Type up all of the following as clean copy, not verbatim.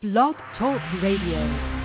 Blog Talk Radio.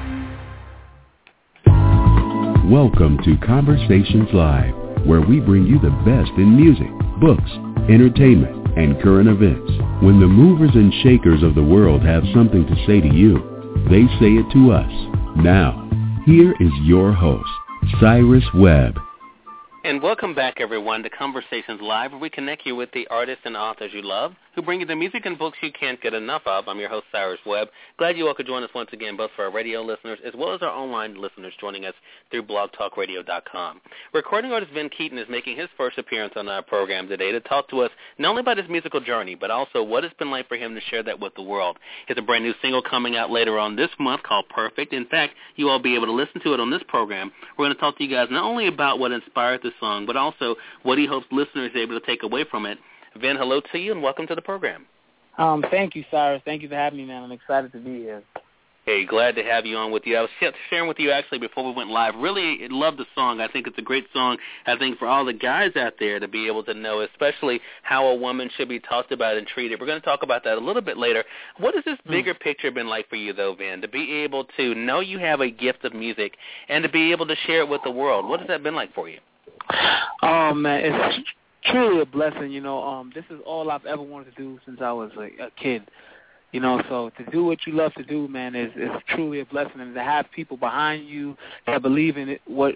Welcome to Conversations Live, where we bring you the best in music, books, entertainment, and current events. When the movers and shakers of the world have something to say to you, they say it to us. Now, here is your host, Cyrus Webb. And welcome back, everyone, to Conversations Live, where we connect you with the artists and authors you love, who bring you the music and books you can't get enough of. I'm your host, Cyrus Webb. Glad you all could join us once again, both for our radio listeners as well as our online listeners joining us through blogtalkradio.com. Recording artist Vin Keaton is making his first appearance on our program today to talk to us not only about his musical journey, but also what it's been like for him to share that with the world. He has a brand new single coming out later on this month called Perfect. In fact, you all will be able to listen to it on this program. We're going to talk to you guys not only about what inspired the song, but also what he hopes listeners are able to take away from it. Vin, hello to you, and welcome to the program. Thank you, Cyrus. Thank you for having me, man. I'm excited to be here. Hey, glad to have you on with you. I was sharing with you, actually, before we went live. Really love the song. I think it's a great song, I think, for all the guys out there to be able to know, especially how a woman should be talked about and treated. We're going to talk about that a little bit later. What has this bigger picture been like for you, though, Vin, to be able to know you have a gift of music and to be able to share it with the world? What has that been like for you? Oh, man, it's truly a blessing. This is all I've ever wanted to do since I was a kid. So to do what you love to do, man, is truly a blessing. And to have people behind you that believe in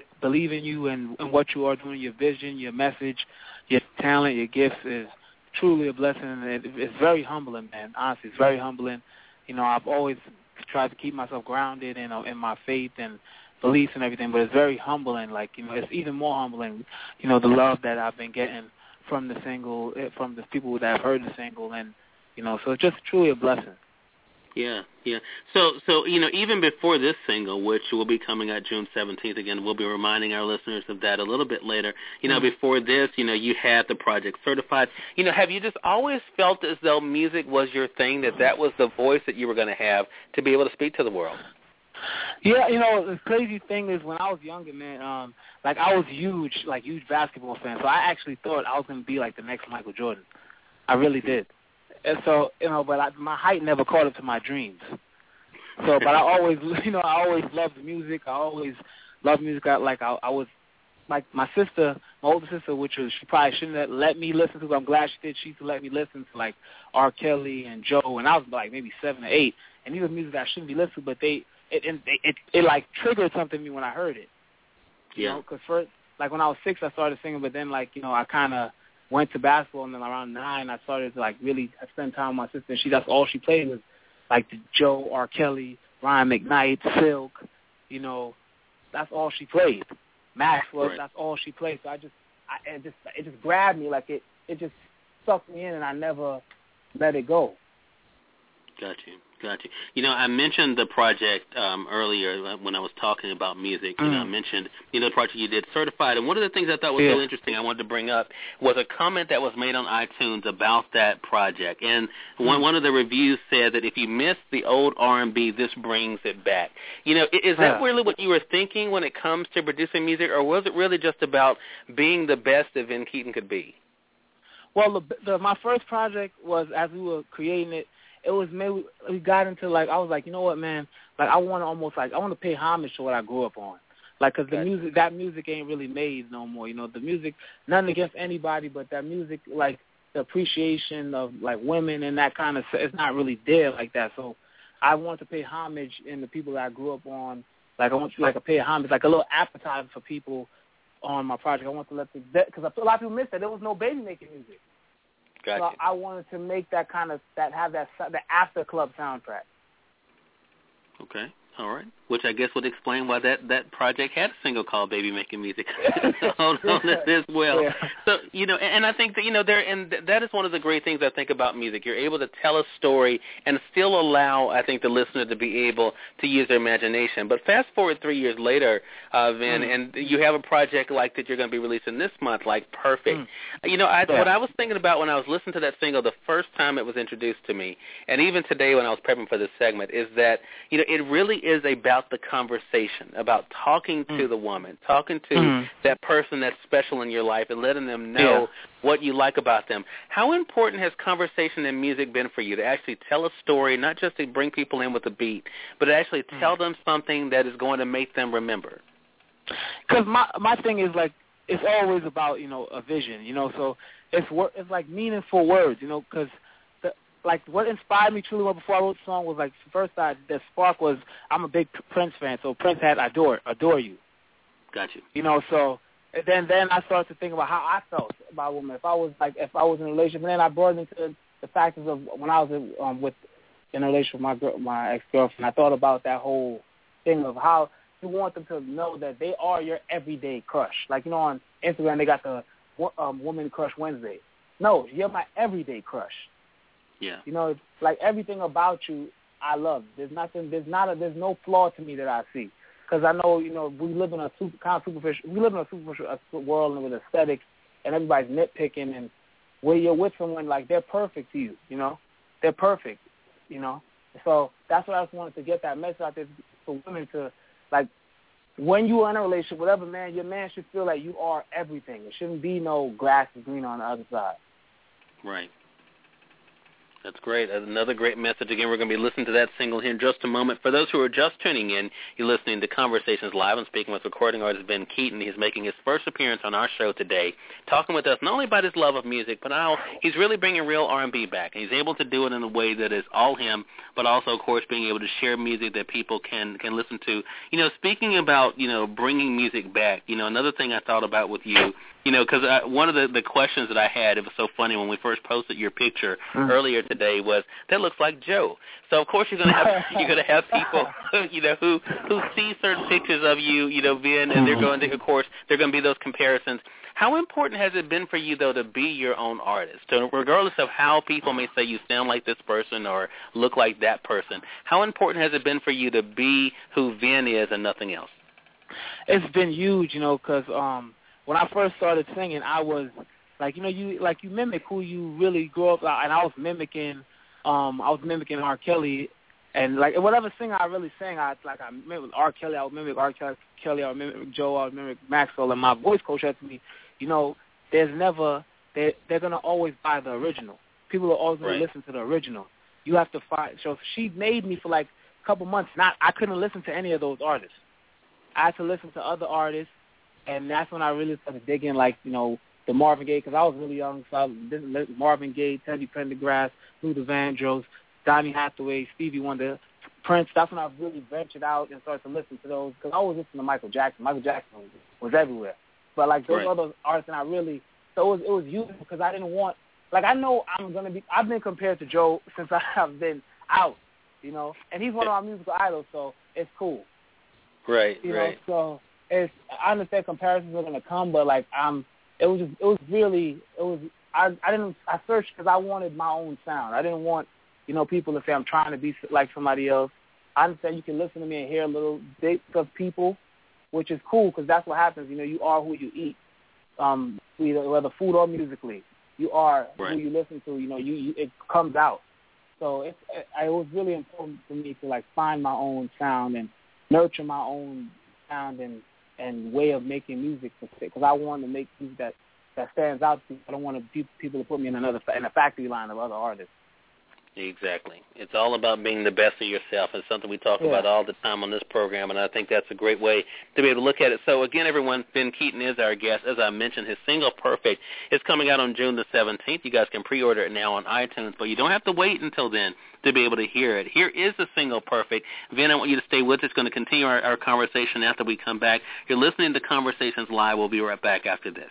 you and what you are doing, your vision, your message, your talent, your gifts is truly a blessing. And it's very humbling, man. Honestly, it's very humbling. I've always tried to keep myself grounded in my faith and beliefs and everything, but it's very humbling. It's even more humbling, the love that I've been getting from the single, from the people that have heard the single, and so it's just truly a blessing. Yeah. So even before this single, which will be coming out June 17th, again, we'll be reminding our listeners of that a little bit later. Before this, you had the project Certified. Have you just always felt as though music was your thing, that was the voice that you were going to have to be able to speak to the world? Yeah, the crazy thing is when I was younger, man, I was huge basketball fan. So I actually thought I was going to be like the next Michael Jordan. I really did. And so, but my height never caught up to my dreams. So, but I always loved music. I always loved music. I was like my older sister, she probably shouldn't have let me listen to, but I'm glad she did. She used to let me listen to like R. Kelly and Joe, and I was like maybe 7 or 8. And these are music that I shouldn't be listening to, but it like triggered something in me when I heard it. Because first, when I was 6, I started singing, but then I kind of went to basketball, and then around 9, I started to really spend time with my sister. And that's all she played was like the Joe, R. Kelly, Ryan McKnight, Silk. That's all she played. Maxwell, right. That's all she played. So it just grabbed me, it just sucked me in, and I never let it go. Got you. I mentioned the project earlier when I was talking about music. I mentioned, the project you did, Certified. And one of the things I thought was so interesting I wanted to bring up was a comment that was made on iTunes about that project. And one of the reviews said that if you miss the old R&B, this brings it back. Is that really what you were thinking when it comes to producing music, or was it really just about being the best that Vin Keaton could be? Well, my first project was, as we were creating it, it was maybe we got into I was like, you know what, man, I want to pay homage to what I grew up on, because that music ain't really made no more. The music, nothing against anybody, but that music, the appreciation of women and that kind of, it's not really there like that. So I want to pay homage in the people that I grew up on. I want to pay homage, a little appetizer for people on my project. I want to because a lot of people missed that there was no baby making music. Gotcha. So I wanted to make the After Club soundtrack. Okay, all right. Which I guess would explain why that project had a single called Baby Making Music on it as well. Yeah. So, and I think that, that is one of the great things I think about music. You're able to tell a story and still allow, I think, the listener to be able to use their imagination. But fast forward 3 years later, Vin, and you have a project like that you're going to be releasing this month, like Perfect. What I was thinking about when I was listening to that single the first time it was introduced to me, and even today when I was prepping for this segment, is that, it really is about the conversation, about talking to the woman, talking to that person that's special in your life and letting them know what you like about them. How important has conversation and music been for you to actually tell a story, not just to bring people in with a beat, but to actually tell them something that is going to make them remember? Because my thing is, like, it's always about, you know, a vision, you know, so it's like meaningful words, you know, because like what inspired me truly well before I wrote the song was like first the spark was I'm a big Prince fan, so Prince had Adore You. Got you. You know, so then I started to think about how I felt about women. If I was in a relationship, and then I brought it into the factors of when I was in a relationship with my ex-girlfriend. I thought about that whole thing of how you want them to know that they are your everyday crush. Like, you know, on Instagram they got the Woman Crush Wednesday. No, you're my everyday crush. Yeah. You know, like everything about you, I love. There's no flaw to me that I see. Because I know, you know, we live in a superficial world with aesthetics, and everybody's nitpicking. And where you're with someone, like they're perfect to you. You know, they're perfect. You know, so that's what I just wanted to get that message out there for women to, like, when you are in a relationship, whatever man, your man should feel like you are everything. There shouldn't be no grass is green on the other side. Right. That's great. Another great message. Again, we're going to be listening to that single here in just a moment. For those who are just tuning in, you're listening to Conversations Live. I'm speaking with recording artist Ben Keaton. He's making his first appearance on our show today, talking with us not only about his love of music, but how he's really bringing real R&B back. And he's able to do it in a way that is all him, but also, of course, being able to share music that people can listen to. You know, speaking about, you know, bringing music back, you know, another thing I thought about with you, you know, because one of the questions that I had, it was so funny when we first posted your picture earlier today, was that looks like Joe. So of course you're gonna have people, you know, who see certain pictures of you, you know, Vin, and they're going to, of course, they're going to be those comparisons. How important has it been for you though to be your own artist? So regardless of how people may say you sound like this person or look like that person, how important has it been for you to be who Vin is and nothing else? It's been huge, you know, because when I first started singing, I was like, you know, you mimic who you really grew up, and I was mimicking R. Kelly, and like whatever singer I really sang, I mimic R. Kelly, I would mimic R. Kelly, I would mimic Joe, I would mimic Maxwell, and my voice coach said to me, you know, they're gonna always buy the original. People are always gonna listen to the original. You have to find. So she made me for like a couple months. I couldn't listen to any of those artists. I had to listen to other artists. And that's when I really started digging, like, you know, the Marvin Gaye, because I was really young. So Marvin Gaye, Teddy Pendergrass, Luther Vandross, Donny Hathaway, Stevie Wonder, Prince. That's when I really ventured out and started to listen to those. Because I always listened to Michael Jackson. Michael Jackson was everywhere. But, like, those other artists, and I really, so it was useful because I didn't want, like, I know I've been compared to Joe since I've been out, you know. And he's one of my musical idols, so it's cool. Right, you know, so. I understand comparisons are going to come, but like I searched because I wanted my own sound. I didn't want, you know, people to say I'm trying to be like somebody else. I understand you can listen to me and hear a little bit of people, which is cool because that's what happens. You know, you are who you eat, whether food or musically. You are who you listen to. You know, it comes out. So it was really important for me to like find my own sound and nurture my own sound and way of making music, because I want to make music that stands out to people. I don't want people to put me in a factory line of other artists. Exactly. It's all about being the best of yourself. It's something we talk about all the time on this program, and I think that's a great way to be able to look at it. So, again, everyone, Ben Keaton is our guest. As I mentioned, his single, Perfect, is coming out on June the 17th. You guys can pre-order it now on iTunes, but you don't have to wait until then to be able to hear it. Here is the single, Perfect. Vin, I want you to stay with us. It's going to continue our conversation after we come back. You're listening to Conversations Live. We'll be right back after this.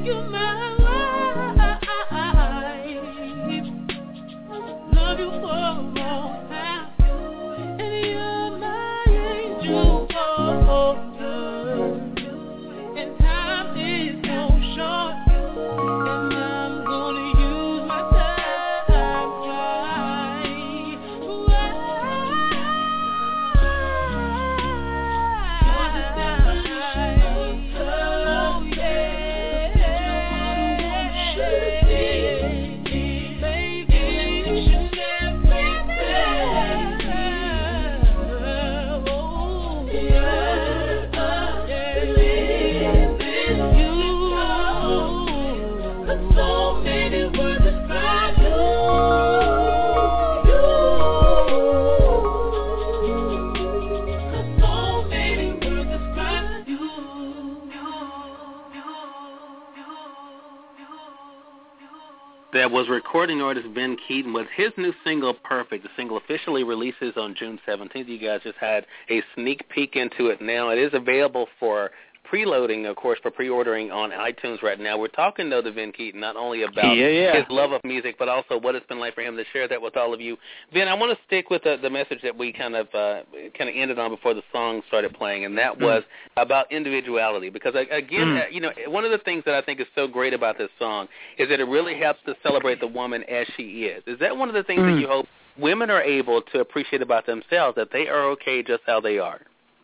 That was recording artist Ben Keaton with his new single, Perfect. The single officially releases on June 17th. You guys just had a sneak peek into it now. It is available for preloading, of course, for pre-ordering on iTunes right now. We're talking, though, to Ben Keaton, not only about his love of music, but also what it's been like for him to share that with all of you. Ben, I want to stick with the message that we kind of ended on before the song started playing, and that was about individuality. Because, again, one of the things that I think is so great about this song is that it really helps to celebrate the woman as she is. Is that one of the things that you hope women are able to appreciate about themselves, that they are okay just how they are?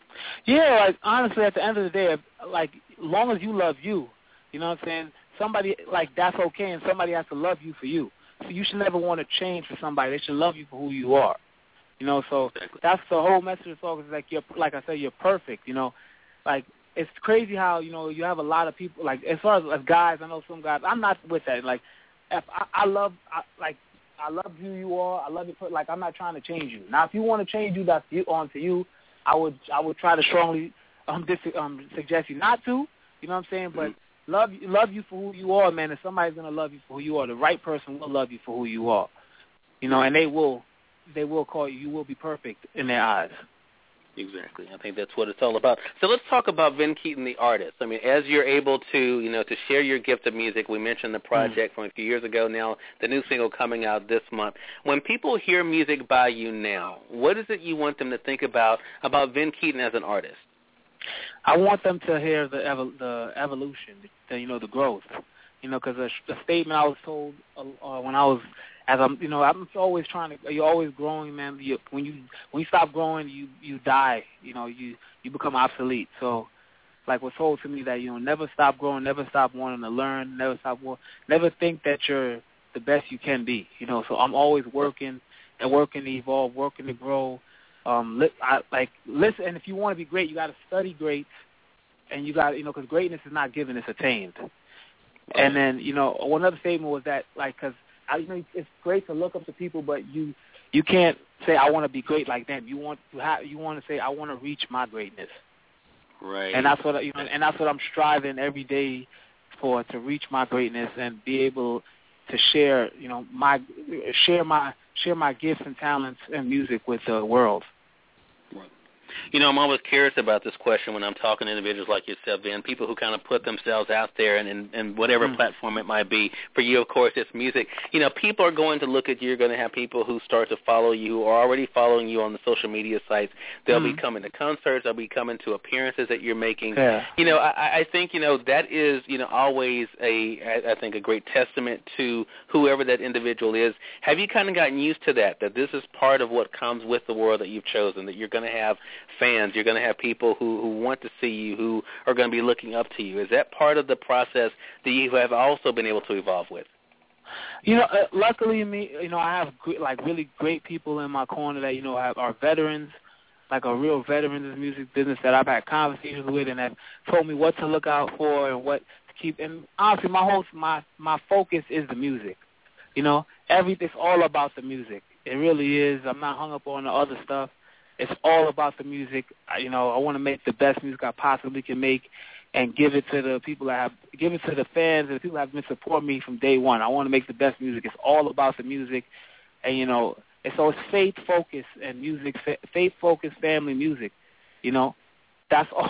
Yeah, like, honestly, at the end of the day, like, long as you love you, you know what I'm saying, somebody, like, that's okay, and somebody has to love you for you. So you should never want to change for somebody. They should love you for who you are. You know, so that's the whole message of the song is, like, like I said, you're perfect, you know. Like, it's crazy how, you know, you have a lot of people, like, as far as guys, I know some guys, I'm not with that. Like, if I love who you are. I love you. Like, I'm not trying to change you. Now, if you want to change you, that's on to you. I would try to strongly suggest you not to. You know what I'm saying? But love you for who you are, man. If somebody's gonna love you for who you are, the right person will love you for who you are. You know, and they will call you. You will be perfect in their eyes. Exactly. I think that's what it's all about. So let's talk about Ben Keaton, the artist. I mean, as you're able to, to share your gift of music, we mentioned the project from a few years ago, now the new single coming out this month. When people hear music by you now, what is it you want them to think about Ben Keaton as an artist? I want them to hear the evolution, the growth. Because a statement I was told when I was, I'm always you're always growing, man. When you stop growing, you die. You become obsolete. So, like, was told to me that, never stop growing, never stop wanting to learn, never think that you're the best you can be. So I'm always working to evolve, working to grow. Listen, and if you want to be great, you got to study great, and you got, because greatness is not given, it's attained. And then, one other statement was that, like, because it's great to look up to people, but you can't say I want to be great like them. You want to say I want to reach my greatness. Right. And that's what and that's what I'm striving every day for, to reach my greatness and be able to share my gifts and talents and music with the world. Right. I'm always curious about this question when I'm talking to individuals like yourself, Ben, people who kind of put themselves out there and whatever platform it might be. For you, of course, it's music. People are going to look at you. You're going to have people who start to follow you, who are already following you on the social media sites. They'll be coming to concerts. They'll be coming to appearances that you're making. Yeah. I think, that is, always I think a great testament to whoever that individual is. Have you kind of gotten used to that this is part of what comes with the world that you've chosen, that you're going to have fans, you're going to have people who want to see you, who are going to be looking up to you? Is that part of the process that you have also been able to evolve with? Luckily, I have really great people in my corner that are veterans, like a real veteran in the music business that I've had conversations with and have told me what to look out for and what to keep. And honestly, my focus is the music. Everything's all about the music. It really is. I'm not hung up on the other stuff. It's all about the music. I want to make the best music I possibly can make and give it to the people give it to the fans and the people that have been supporting me from day one. I want to make the best music. It's all about the music. And, it's faith-focused and music, faith-focused family music. That's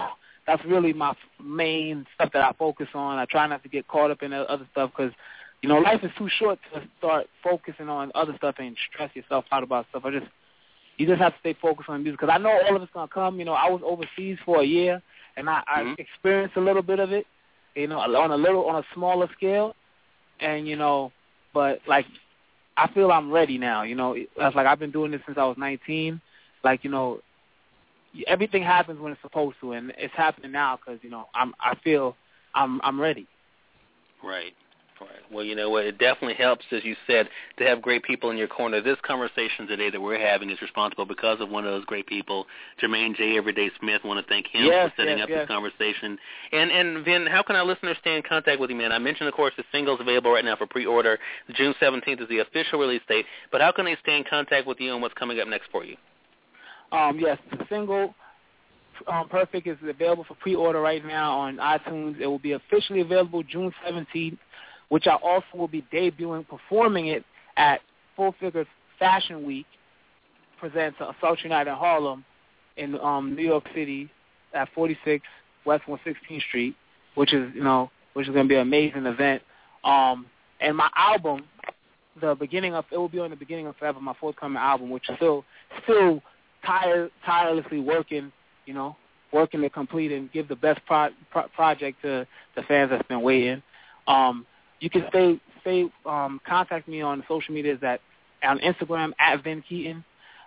that's really my main stuff that I focus on. I try not to get caught up in other stuff because, you know, life is too short to start focusing on other stuff and stress yourself out about stuff. You just have to stay focused on music because I know all of it's going to come. You know, I was overseas for a year, and I experienced a little bit of it, you know, on a smaller scale. And, you know, but, like, I feel I'm ready now. You know, it's like I've been doing this since I was 19. Like, you know, everything happens when it's supposed to, and it's happening now because, you know, I feel I'm ready. Right. Well, you know what? It definitely helps, as you said, to have great people in your corner. This conversation today that we're having is responsible because of one of those great people, Jermaine J. Everyday Smith. I want to thank him for setting up this conversation. And Vin, how can our listeners stay in contact with you, man? I mentioned, of course, the single's available right now for pre-order. June 17th is the official release date. But how can they stay in contact with you and what's coming up next for you? Yes, the single Perfect is available for pre-order right now on iTunes. It will be officially available June 17th, which I also will be performing it at Full Figure Fashion Week, presents Sultry Night in Harlem in New York City at 46 West 116th Street, which is going to be an amazing event. And my album, it will be on the Beginning of Forever, my forthcoming album, which is still tirelessly working to complete and give the best project to the fans that's been waiting. You can contact me on social medias on Instagram at Vin Keaton,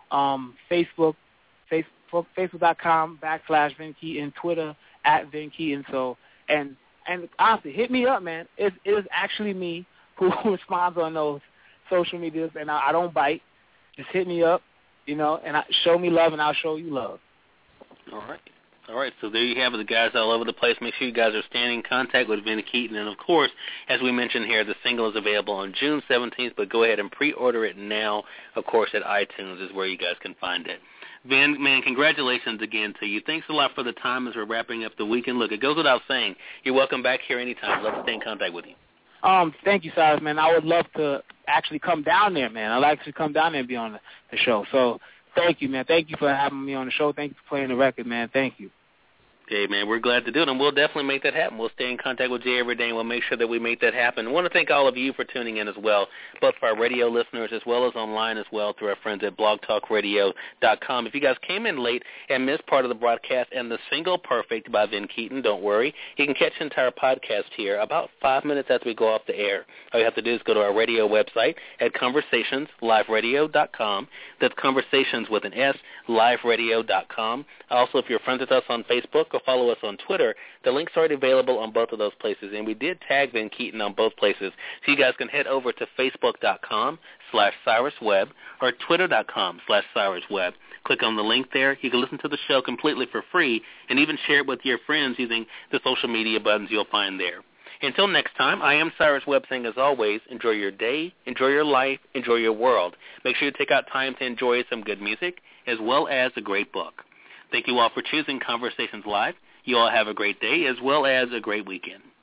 Facebook.com/Vin Keaton, Twitter at Vin Keaton. So and honestly, hit me up, man. It is actually me who responds on those social medias, and I don't bite. Just hit me up, and show me love, and I'll show you love. All right, so there you have it, the guys all over the place. Make sure you guys are staying in contact with Vin Keaton. And, of course, as we mentioned here, the single is available on June 17th, but go ahead and pre-order it now. Of course, at iTunes is where you guys can find it. Vin, man, congratulations again to you. Thanks a lot for the time as we're wrapping up the weekend. Look, it goes without saying, you're welcome back here anytime. I'd love to stay in contact with you. Thank you, Cyrus, man. I would love to actually come down there, man. I'd like to come down there and be on the show. So thank you, man. Thank you for having me on the show. Thank you for playing the record, man. Thank you. Okay, man, we're glad to do it, and we'll definitely make that happen. We'll stay in contact with Jay every day, and we'll make sure that we make that happen. I want to thank all of you for tuning in as well, both for our radio listeners as well as online as well through our friends at blogtalkradio.com. If you guys came in late and missed part of the broadcast and the single Perfect by Vin Keaton, don't worry. You can catch the entire podcast here about 5 minutes after we go off the air. All you have to do is go to our radio website at conversationsliveradio.com. That's conversations with an S, liveradio.com. Also, if you're friends with us on Facebook or follow us on Twitter, the link's already available on both of those places. And we did tag Vin Keaton on both places. So you guys can head over to facebook.com/CyrusWebb or twitter.com/CyrusWebb. Click on the link there. You can listen to the show completely for free and even share it with your friends using the social media buttons you'll find there. Until next time, I am Cyrus Webb saying, as always, enjoy your day, enjoy your life, enjoy your world. Make sure you take out time to enjoy some good music as well as a great book. Thank you all for choosing Conversations Live. You all have a great day as well as a great weekend.